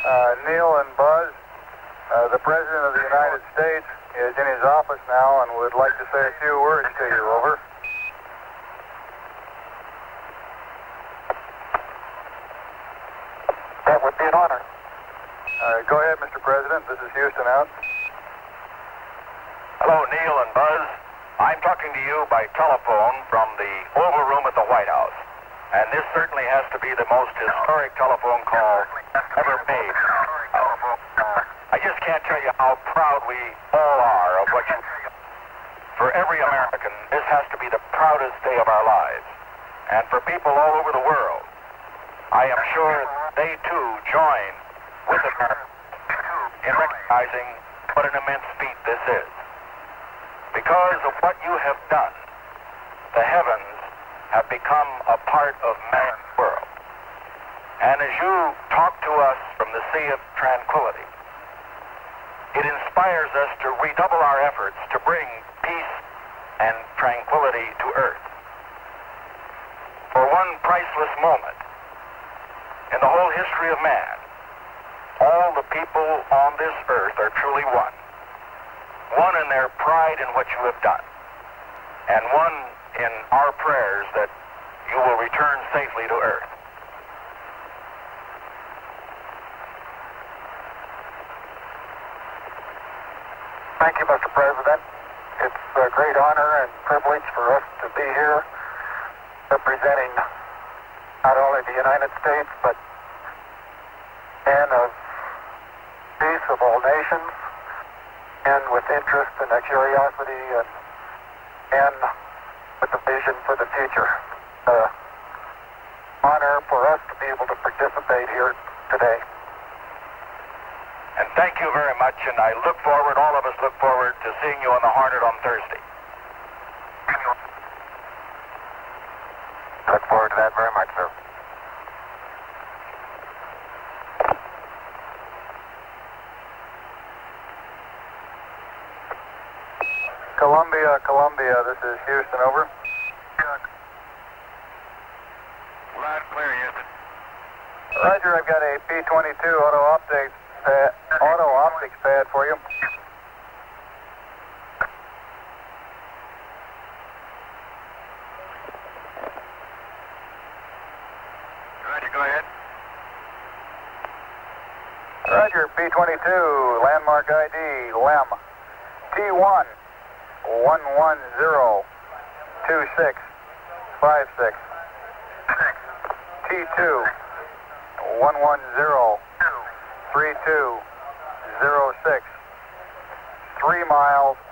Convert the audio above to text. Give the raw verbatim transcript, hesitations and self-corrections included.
Uh, Neil and Buzz, uh, the President of the United States is in his office now and would like to say a few words to you. Over. That would be an honor. Uh, go ahead, Mister President. This is Houston out. Hello, Neil and Buzz. I'm talking to you by telephone from the Oval Room at the White House. And this certainly has to be the most historic telephone call ever made. I just can't tell you how proud we all are of what you... For every American, this has to be the proudest day of our lives. And for people all over the world, I am sure they too join with America in recognizing what an immense feat this is. Because of what you have done, the heavens have become a part of man's world. And as you talk to us from the Sea of Tranquility, it inspires us to redouble our efforts to bring peace and tranquility to Earth. For one priceless moment in the whole history of man, all the people on this earth are truly one. One in their pride in what you have done, and one in our prayers that you will return safely to Earth. Thank you, Mister President. It's a great honor and privilege for us to be here representing not only the United States, but men of peace of all nations, and with interest and a curiosity, and, and with a vision for the future. Uh, honor for us to be able to participate here today. And thank you very much, and I look forward, all of us look forward to seeing you on the Hornet on Thursday. Look forward to that very much, sir. Columbia, Columbia, this is Houston, over. Loud and clear, Houston. Roger, I've got a P twenty-two auto optics pad, auto optics pad for you. Roger, go ahead. Roger, P twenty-two, landmark I D, L E M, T one, one one zero, two six five six, T two, one one zero, three two zero six, three miles